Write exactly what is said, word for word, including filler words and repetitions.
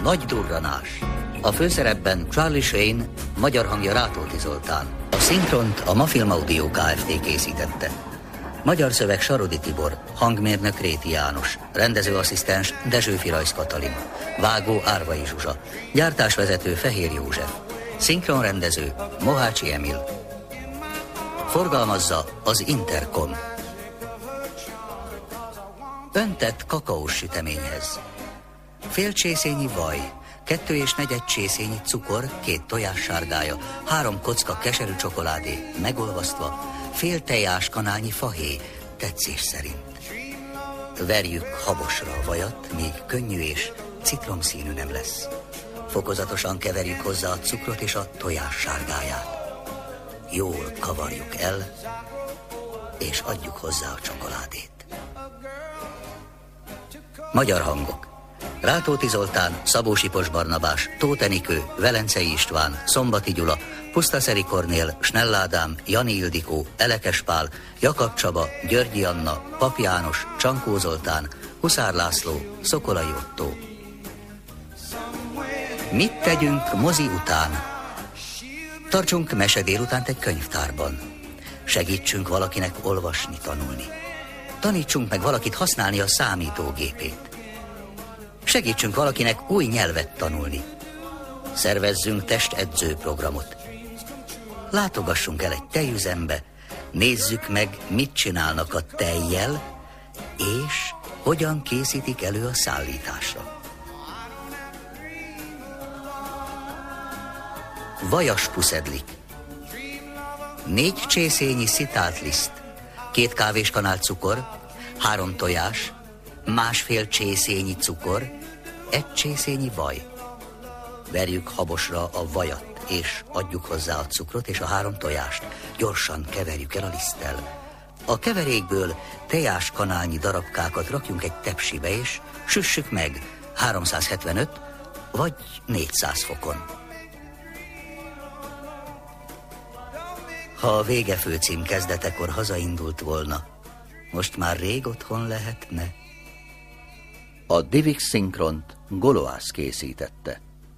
Nagy durranás. A főszerepben Charlie Sheen, magyar hangja Rátóti Zoltán. A szinkront a Mafilm Audio Kft. Készítette. Magyar szöveg Sarodi Tibor, hangmérnök Réti János, rendezőasszisztens Dezsőfi Rajsz Katalin, vágó Árvai Zsuzsa, gyártásvezető Fehér József, szinkronrendező Mohácsi Emil. Forgalmazza az Intercom. Öntett kakaós süteményhez fél csészényi vaj, kettő és negyed csészényi cukor, két tojás sárgája, három kocka keserű csokoládé, megolvasztva, fél tejás kanálnyi fahéj, tetszés szerint. Verjük habosra a vajat, míg könnyű és citromszínű nem lesz. Fokozatosan keverjük hozzá a cukrot és a tojás sárgáját. Jól kavarjuk el, és adjuk hozzá a csokoládét. Magyar hangok: Rátóti Zoltán, Szabó Sipos Barnabás, Tóth Enikő, Velencei István, Szombati Gyula, Pusztaszeri Kornél, Snell Ádám, Jani Ildikó, Elekes Pál, Jakab Csaba, Györgyi Anna, Pap János, Csankó Zoltán, Huszár László, Szokolai Ottó. Mit tegyünk mozi után? Tartsunk mese délutánt egy könyvtárban. Segítsünk valakinek olvasni, tanulni. Tanítsunk meg valakit használni a számítógépét. Segítsünk valakinek új nyelvet tanulni. Szervezzünk testedző programot. Látogassunk el egy tejüzembe, nézzük meg, mit csinálnak a tejjel, és hogyan készítik elő a szállításra. Vajas puszedlik. Négy csészényi szitált liszt, két kávéskanál cukor, három tojás, másfél csészényi cukor, egy csészényi vaj. Verjük habosra a vajat, és adjuk hozzá a cukrot és a három tojást. Gyorsan keverjük el a liszttel. A keverékből tejás kanálnyi darabkákat rakjunk egy tepsibe, és süssük meg háromszázhetvenöt vagy négyszáz fokon. Ha a Vége főcím kezdetekor hazaindult volna, most már rég otthon lehetne. A Divix szinkront Goloász készítette.